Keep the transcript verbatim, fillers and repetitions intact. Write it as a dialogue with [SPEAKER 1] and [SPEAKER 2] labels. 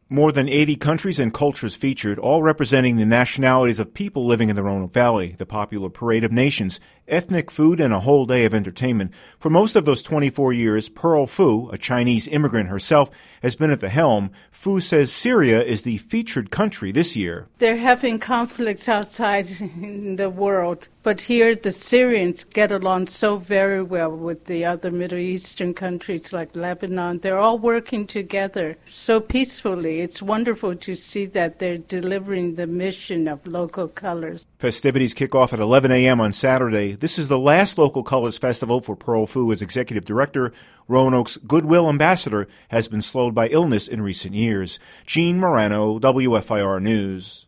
[SPEAKER 1] More than eighty countries and cultures featured, all representing the nationalities of people living in the Roanoke Valley. The popular Parade of Nations, ethnic food, and a whole day of entertainment. For most of those twenty-four years, Pearl Fu, a Chinese immigrant herself, has been at the helm. Fu says Syria is the featured country this year.
[SPEAKER 2] They're having conflicts outside in the world, but here the Syrians get along so very well with the other Middle Eastern countries like Lebanon. They're all working together so peacefully. It's wonderful to see that they're delivering the mission of local colors.
[SPEAKER 1] Festivities kick off at eleven a.m. on Saturday. This is the last Local Colors Festival for Pearl Fu as executive director. Roanoke's Goodwill ambassador has been slowed by illness in recent years. Gene Morano, W F I R News.